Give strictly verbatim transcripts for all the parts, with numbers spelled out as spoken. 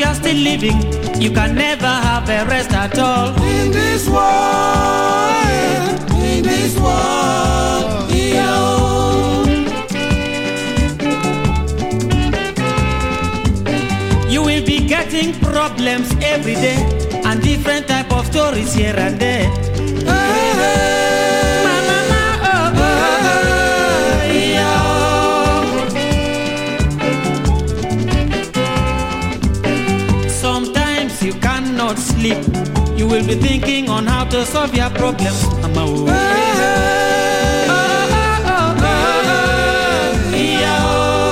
are still living, you can never have a rest at all. In this world, in this world, yeah. You will be getting problems every day and different type of stories here and there. Hey, hey. Ma, ma, ma, oh, oh, yeah. Sometimes you cannot sleep. You will be thinking on how to solve your problems. Mama, oh. Hey, hey. Oh, oh, oh, oh, yeah.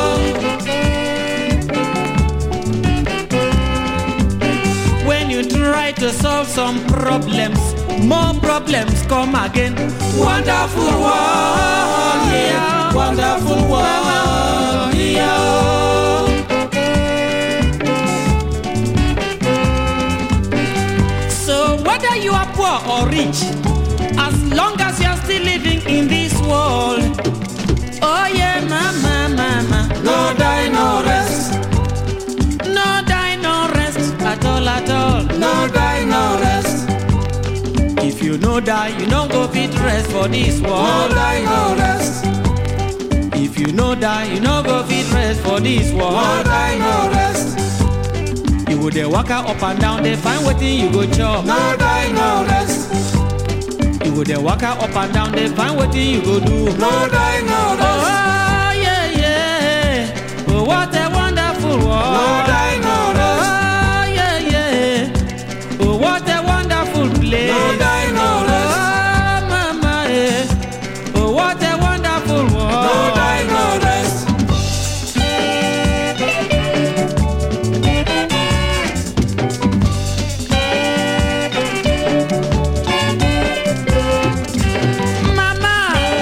When you try to solve some problems, more problems come again. Wonderful world, yeah. Wonderful world, yeah. So whether you are poor or rich, as long as you are still living in this world, oh yeah, mama, mama, No die, no rest. no die, no rest at all, at all. No die, no rest. If you no die, you no go fit rest for this No world. die, no rest. If you no die, you no go fit rest for this No world. die, no rest. You go dey waka up and down, dey find wetin you go chop. No die, no rest. You go dey waka up and down, dey find wetin you go do. No die, no rest. Oh yeah, yeah. Oh, what a wonderful world. No die, no rest. Oh yeah, yeah. Oh, what a wonderful place. No die, no rest. Oh mama, yeah. Oh, what a wonderful world. No die, no rest. Mama.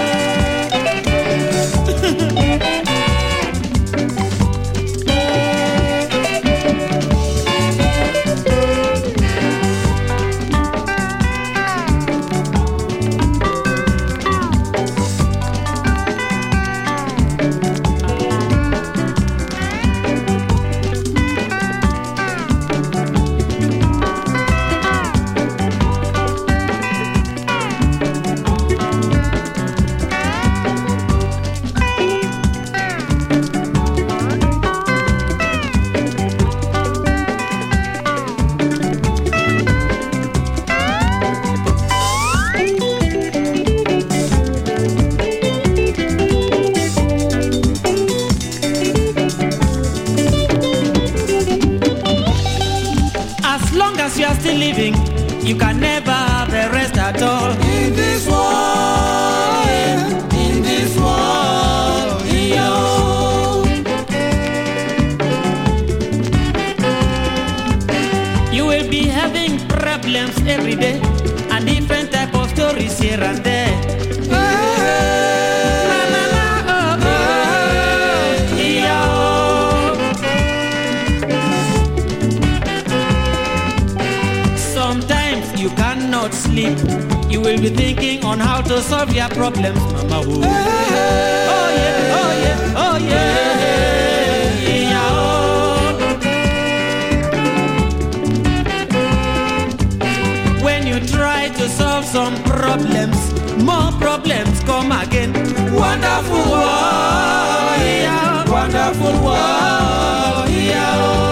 As long as you are still living, you can never have a rest at all. In this world, in this world, yeah. You will be having problems every day and different type of stories here and there. Hey, Ma, ma, ma, oh, oh, yeah. Sometimes you cannot sleep. You will be thinking on how to solve your problems, mama. Oh, hey. oh yeah, oh yeah, oh yeah, yeah. Oh. When you try to solve some problems, more problems come again. Wonderful world, yeah. Wonderful world, yeah.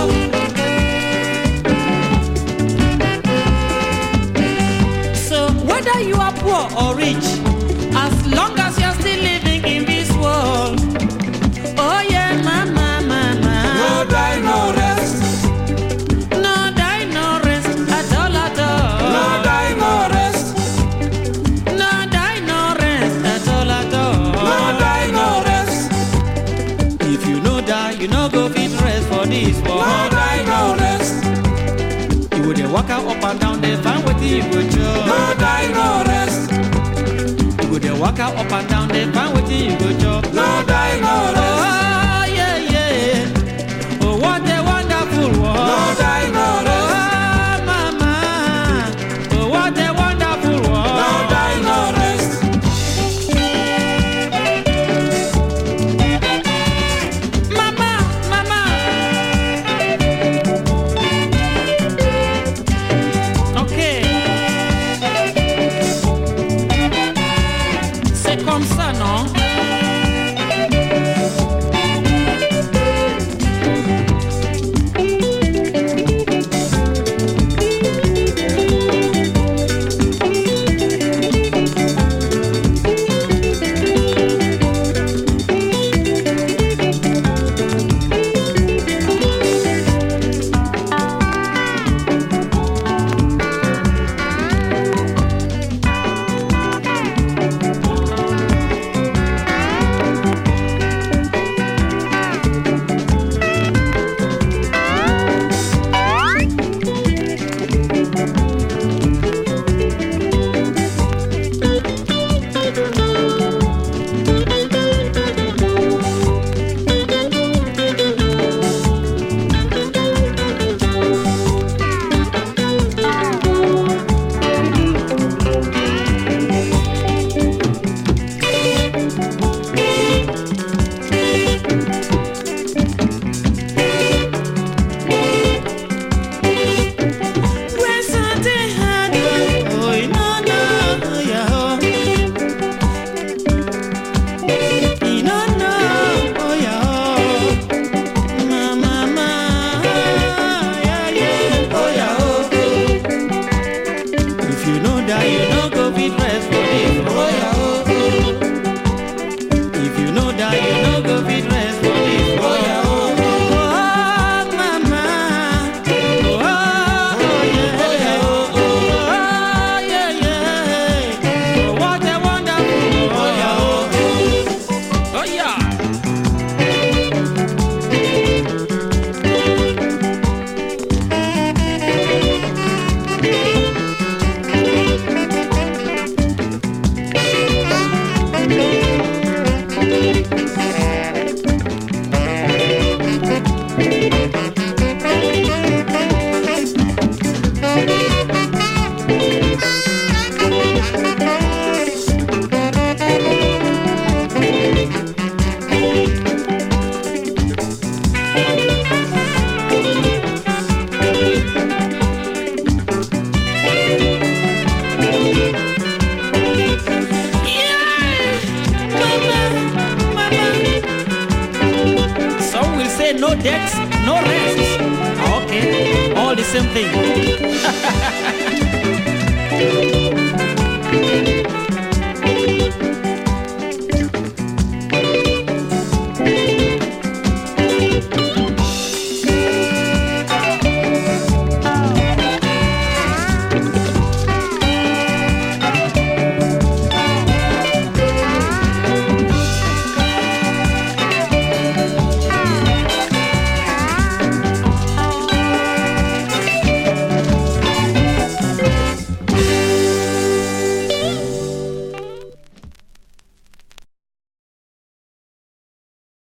So whether you are poor or rich, as long as you are still living in this world, oh yeah, mama, mama. No die, no rest. No die, no rest at all, at all. No die, no rest. No die, no rest at all, at all. No die, no rest. If you no die, you no go fit rest for this No world. die, no rest. You go dey waka up and down, dey find wetin you go chop. No die, no rest. You go dey waka up and down, dey find wetin you go chop. No die, no rest. Oh yeah, yeah. Oh, what a wonderful world. No die, no rest. Oh mama. Oh, what a wonderful world. No die, no rest. Mama, mama. No debts, no rest. Okay, all the same thing.